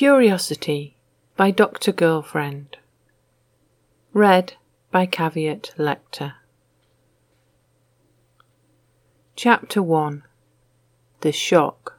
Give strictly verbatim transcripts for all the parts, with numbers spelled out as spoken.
Curiosity by Doctor Girlfriend. Read by Caveat Lector. Chapter one. The Shock.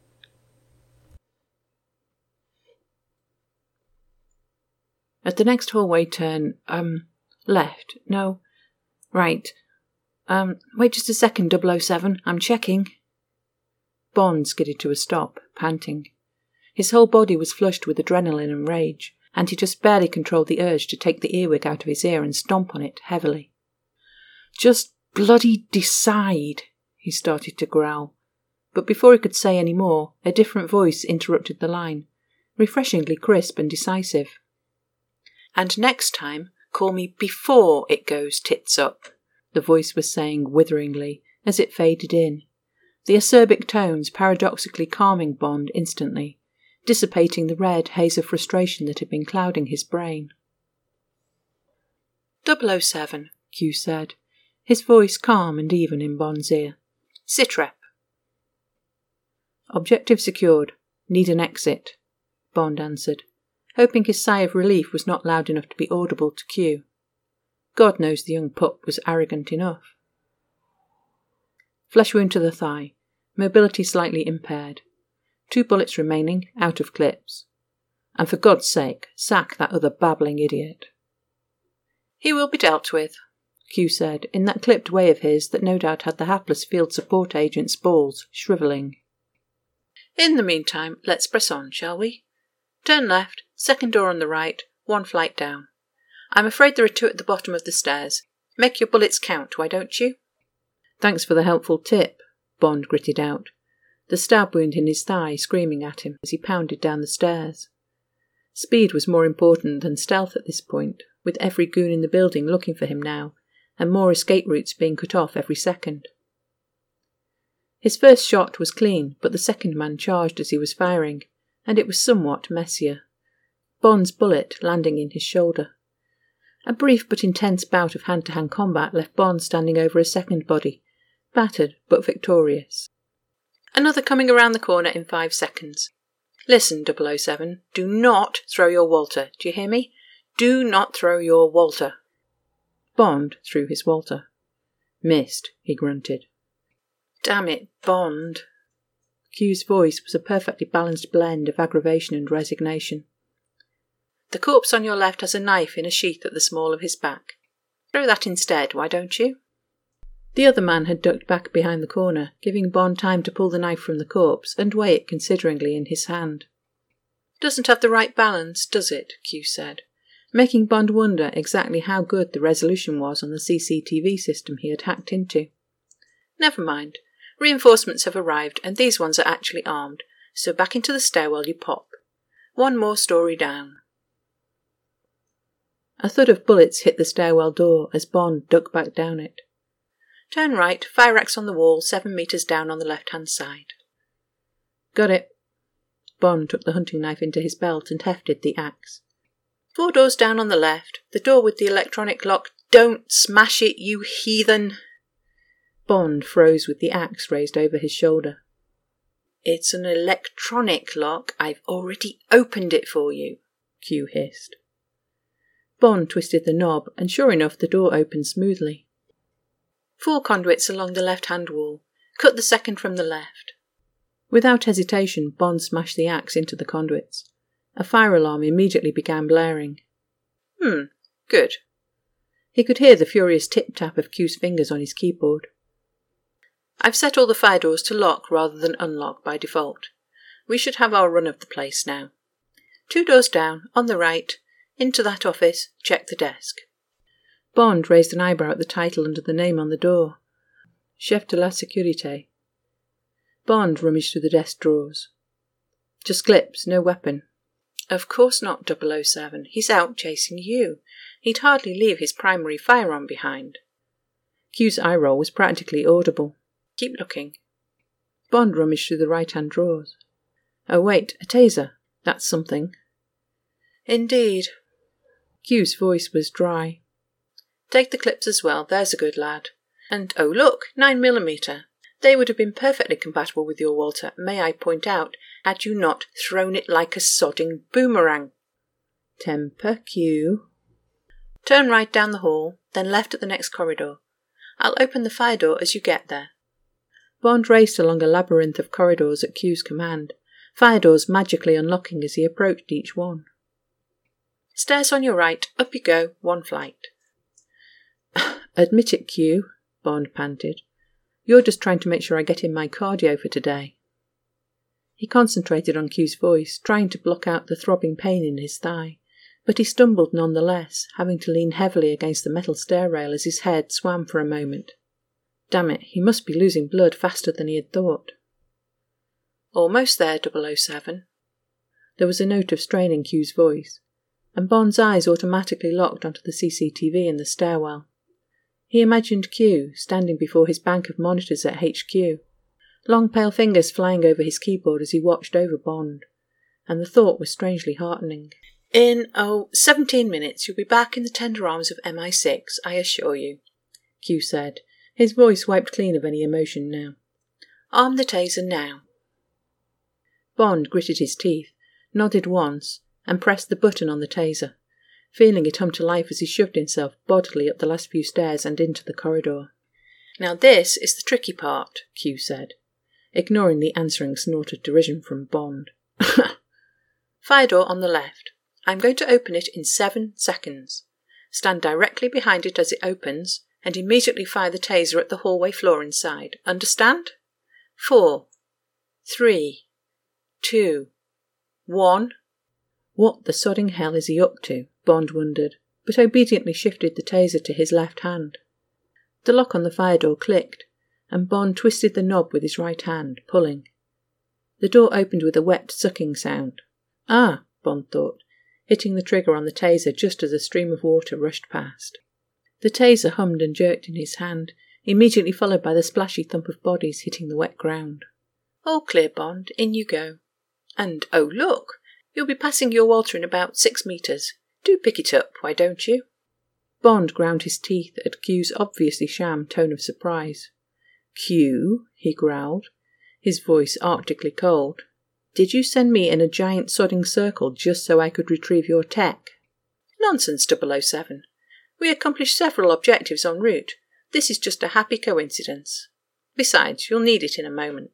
At the next hallway turn, um, left, no, right, um, wait just a second, double oh seven, I'm checking. Bond skidded to a stop, panting. His whole body was flushed with adrenaline and rage, and he just barely controlled the urge to take the earwig out of his ear and stomp on it heavily. "Just bloody decide," he started to growl. But before he could say any more, a different voice interrupted the line, refreshingly crisp and decisive. "And next time, call me before it goes tits up," the voice was saying witheringly as it faded in, the acerbic tones paradoxically calming Bond instantly, dissipating the red haze of frustration that had been clouding his brain. double oh seven, Q said, his voice calm and even in Bond's ear. "Sitrep." "Objective secured. Need an exit," Bond answered, hoping his sigh of relief was not loud enough to be audible to Q. God knows the young pup was arrogant enough. Flesh wound to the thigh, mobility slightly impaired. Two bullets remaining, out of clips. And for God's sake, sack that other babbling idiot. "He will be dealt with," Q said, in that clipped way of his that no doubt had the hapless field support agent's balls shrivelling. "In the meantime, let's press on, shall we? Turn left, second door on the right, one flight down. I'm afraid there are two at the bottom of the stairs. Make your bullets count, why don't you?" "Thanks for the helpful tip," Bond gritted out, the stab wound in his thigh screaming at him as he pounded down the stairs. Speed was more important than stealth at this point, with every goon in the building looking for him now, and more escape routes being cut off every second. His first shot was clean, but the second man charged as he was firing, and it was somewhat messier, Bond's bullet landing in his shoulder. A brief but intense bout of hand-to-hand combat left Bond standing over a second body, battered but victorious. "Another coming around the corner in five seconds. Listen, double oh seven, do not throw your Walter, do you hear me? Do not throw your Walter." Bond threw his Walter. "Missed," he grunted. "Damn it, Bond." Q's voice was a perfectly balanced blend of aggravation and resignation. "The corpse on your left has a knife in a sheath at the small of his back. Throw that instead, why don't you?" The other man had ducked back behind the corner, giving Bond time to pull the knife from the corpse and weigh it consideringly in his hand. "Doesn't have the right balance, does it?" Q said, making Bond wonder exactly how good the resolution was on the C C T V system he had hacked into. "Never mind. Reinforcements have arrived, and these ones are actually armed, so back into the stairwell you pop. One more story down." A thud of bullets hit the stairwell door as Bond ducked back down it. "Turn right, fire axe on the wall, seven metres down on the left-hand side." "Got it." Bond took the hunting knife into his belt and hefted the axe. "Four doors down on the left, the door with the electronic lock—" "Don't smash it, you heathen!" Bond froze with the axe raised over his shoulder. "It's an electronic lock. I've already opened it for you," Q hissed. Bond twisted the knob, and sure enough the door opened smoothly. "Four conduits along the left-hand wall. Cut the second from the left." Without hesitation, Bond smashed the axe into the conduits. A fire alarm immediately began blaring. Hmm, good. He could hear the furious tip-tap of Q's fingers on his keyboard. "I've set all the fire doors to lock rather than unlock by default. We should have our run of the place now. Two doors down, on the right, into that office, check the desk." Bond raised an eyebrow at the title under the name on the door. Chef de la Sécurité. Bond rummaged through the desk drawers. "Just clips, no weapon." "Of course not, double oh seven. He's out chasing you. He'd hardly leave his primary firearm behind." Q's eye roll was practically audible. "Keep looking." Bond rummaged through the right-hand drawers. "Oh wait, a taser. That's something." "Indeed." Q's voice was dry. "Take the clips as well, there's a good lad. And oh look, nine millimeter. They would have been perfectly compatible with your Walter, may I point out, had you not thrown it like a sodding boomerang. Temper, Q. Turn right down the hall, then left at the next corridor. I'll open the fire door as you get there. Bond raced along a labyrinth of corridors at Q's command, fire doors magically unlocking as he approached each one. Stairs on your right, up you go, one flight. Admit it, Q, Bond panted. You're just trying to make sure I get in my cardio for today. He concentrated on Q's voice, trying to block out the throbbing pain in his thigh, but he stumbled nonetheless, having to lean heavily against the metal stair rail as his head swam for a moment. Damn it, he must be losing blood faster than he had thought. Almost there, double oh seven. There was a note of strain in Q's voice, and Bond's eyes automatically locked onto the C C T V in the stairwell. He imagined Q standing before his bank of monitors at H Q, long pale fingers flying over his keyboard as he watched over Bond, and the thought was strangely heartening. In, oh, seventeen minutes you'll be back in the tender arms of M I six, I assure you, Q said, his voice wiped clean of any emotion now. Arm the taser now. Bond gritted his teeth, nodded once, and pressed the button on the taser, feeling it hum to life as he shoved himself bodily up the last few stairs and into the corridor. Now this is the tricky part, Q said, ignoring the answering snort of derision from Bond. Fire door on the left. I'm going to open it in seven seconds. Stand directly behind it as it opens, and immediately fire the taser at the hallway floor inside. Understand? Four. Three. Two. One. What the sodding hell is he up to? Bond wondered, but obediently shifted the taser to his left hand. The lock on the fire door clicked, and Bond twisted the knob with his right hand, pulling. The door opened with a wet, sucking sound. Ah, Bond thought, hitting the trigger on the taser just as a stream of water rushed past. The taser hummed and jerked in his hand, immediately followed by the splashy thump of bodies hitting the wet ground. All clear, Bond. In you go. And, oh look, you'll be passing your Walter in about six metres. Do pick it up, why don't you? Bond ground his teeth at Q's obviously sham tone of surprise. Q, he growled, his voice arctically cold. Did you send me in a giant sodding circle just so I could retrieve your tech? Nonsense, double oh seven. We accomplished several objectives en route. This is just a happy coincidence. Besides, you'll need it in a moment.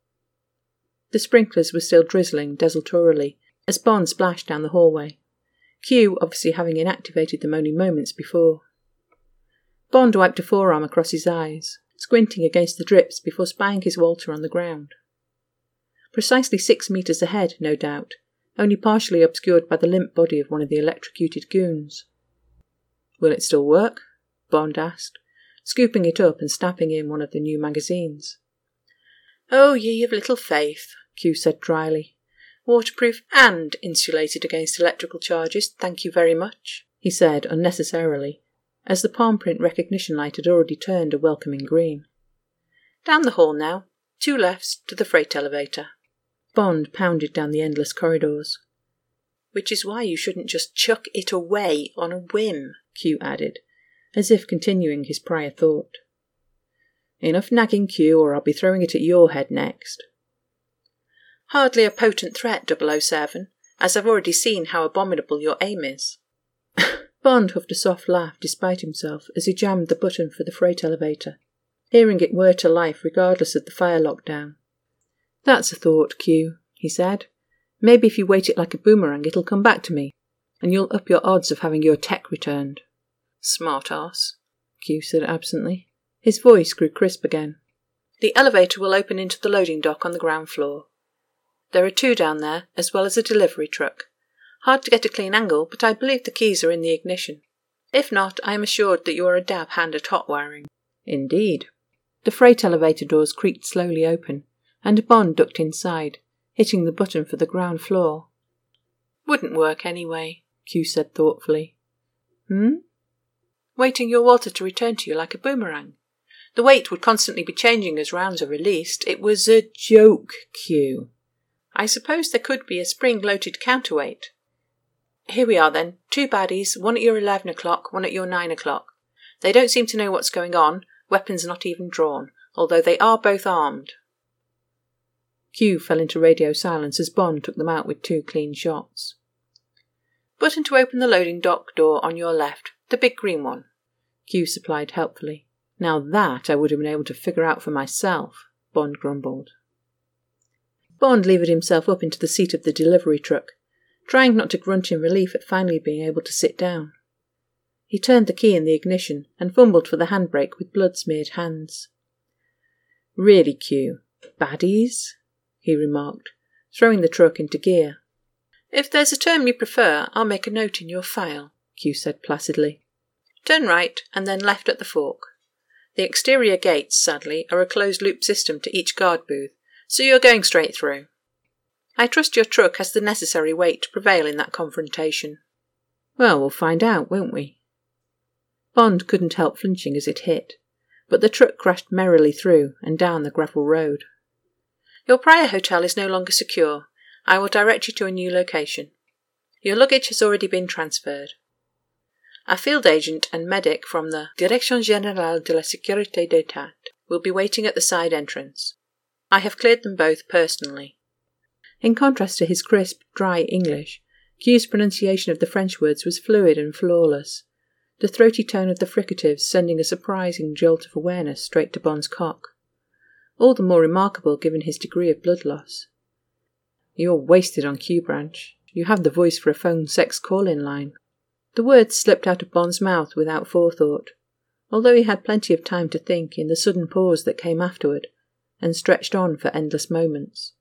The sprinklers were still drizzling desultorily as Bond splashed down the hallway, Q obviously having inactivated them only moments before. Bond wiped a forearm across his eyes, squinting against the drips before spying his Walter on the ground. Precisely six metres ahead, no doubt, only partially obscured by the limp body of one of the electrocuted goons. Will it still work? Bond asked, scooping it up and snapping in one of the new magazines. Oh, ye of little faith, Q said dryly. Waterproof and insulated against electrical charges, thank you very much, he said unnecessarily, as the palm print recognition light had already turned a welcoming green. Down the hall now, two lefts to the freight elevator. Bond pounded down the endless corridors. Which is why you shouldn't just chuck it away on a whim, Q added, as if continuing his prior thought. Enough nagging, Q, or I'll be throwing it at your head next. Hardly a potent threat, double oh seven, as I've already seen how abominable your aim is. Bond huffed a soft laugh despite himself as he jammed the button for the freight elevator, hearing it whir to life regardless of the fire lockdown. That's a thought, Q, he said. Maybe if you weight it like a boomerang it'll come back to me, and you'll up your odds of having your tech returned. Smart ass, Q said absently. His voice grew crisp again. The elevator will open into the loading dock on the ground floor. There are two down there, as well as a delivery truck. Hard to get a clean angle, but I believe the keys are in the ignition. If not, I am assured that you are a dab hand at hot wiring. Indeed. The freight elevator doors creaked slowly open, and Bond ducked inside, hitting the button for the ground floor. Wouldn't work anyway, Q said thoughtfully. Hmm? Waiting your Walter to return to you like a boomerang. The weight would constantly be changing as rounds are released. It was a joke, Q. I suppose there could be a spring-loaded counterweight. Here we are then, two baddies, one at your eleven o'clock, one at your nine o'clock. They don't seem to know what's going on, weapons not even drawn, although they are both armed. Q fell into radio silence as Bond took them out with two clean shots. Button to open the loading dock door on your left, the big green one, Q supplied helpfully. Now that I would have been able to figure out for myself, Bond grumbled. Bond levered himself up into the seat of the delivery truck, trying not to grunt in relief at finally being able to sit down. He turned the key in the ignition and fumbled for the handbrake with blood-smeared hands. Really, Q, baddies? He remarked, throwing the truck into gear. If there's a term you prefer, I'll make a note in your file, Q said placidly. Turn right and then left at the fork. The exterior gates, sadly, are a closed-loop system to each guard booth, so you're going straight through. I trust your truck has the necessary weight to prevail in that confrontation. Well, we'll find out, won't we? Bond couldn't help flinching as it hit, but the truck crashed merrily through and down the gravel road. Your prior hotel is no longer secure. I will direct you to a new location. Your luggage has already been transferred. A field agent and medic from the Direction Générale de la Sécurité d'État will be waiting at the side entrance. I have cleared them both personally. In contrast to his crisp, dry English, Q's pronunciation of the French words was fluid and flawless, the throaty tone of the fricatives sending a surprising jolt of awareness straight to Bond's cock. All the more remarkable given his degree of blood loss. You're wasted on Q-Branch. You have the voice for a phone sex call-in line. The words slipped out of Bond's mouth without forethought, although he had plenty of time to think in the sudden pause that came afterward, and stretched on for endless moments.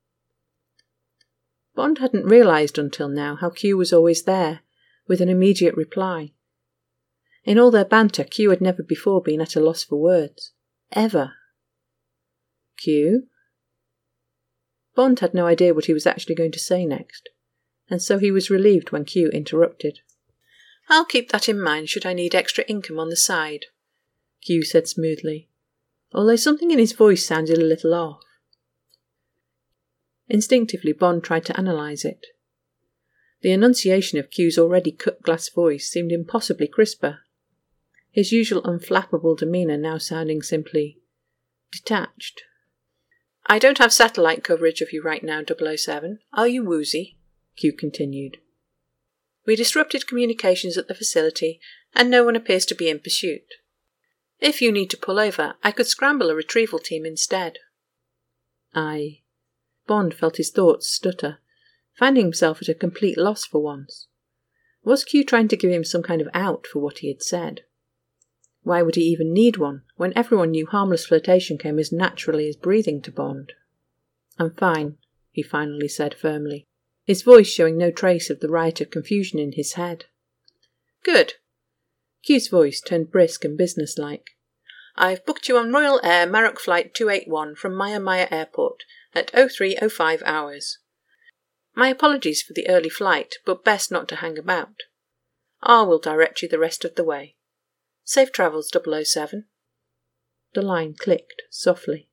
Bond hadn't realised until now how Q was always there, with an immediate reply. In all their banter, Q had never before been at a loss for words. Ever. Q? Bond had no idea what he was actually going to say next, and so he was relieved when Q interrupted. I'll keep that in mind should I need extra income on the side, Q said smoothly, although something in his voice sounded a little off. Instinctively, Bond tried to analyse it. The enunciation of Q's already cut-glass voice seemed impossibly crisper, his usual unflappable demeanour now sounding simply detached. I don't have satellite coverage of you right now, double oh seven. Are you woozy? Q continued. We disrupted communications at the facility, and no one appears to be in pursuit. If you need to pull over, I could scramble a retrieval team instead. I... Bond felt his thoughts stutter, finding himself at a complete loss for once. Was Q trying to give him some kind of out for what he had said? Why would he even need one, when everyone knew harmless flirtation came as naturally as breathing to Bond? I'm fine, he finally said firmly, his voice showing no trace of the riot of confusion in his head. Good. Q's voice turned brisk and businesslike. I've booked you on Royal Air Maroc Flight two eighty-one from Maya Maya Airport at oh three oh five hours. My apologies for the early flight, but best not to hang about. R will direct you the rest of the way. Safe travels, double oh seven. The line clicked softly.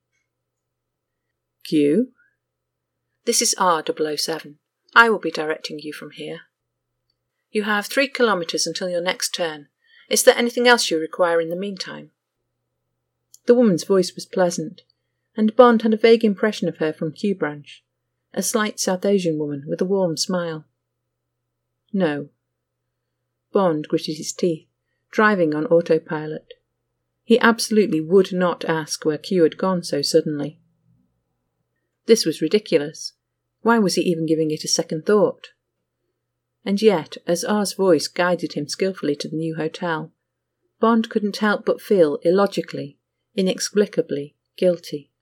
Q? This is R, double oh seven. I will be directing you from here. You have three kilometres until your next turn. Is there anything else you require in the meantime? The woman's voice was pleasant, and Bond had a vague impression of her from Q-Branch, a slight South Asian woman with a warm smile. No. Bond gritted his teeth, driving on autopilot. He absolutely would not ask where Q had gone so suddenly. This was ridiculous. Why was he even giving it a second thought? And yet, as R's voice guided him skillfully to the new hotel, Bond couldn't help but feel illogically, inexplicably guilty.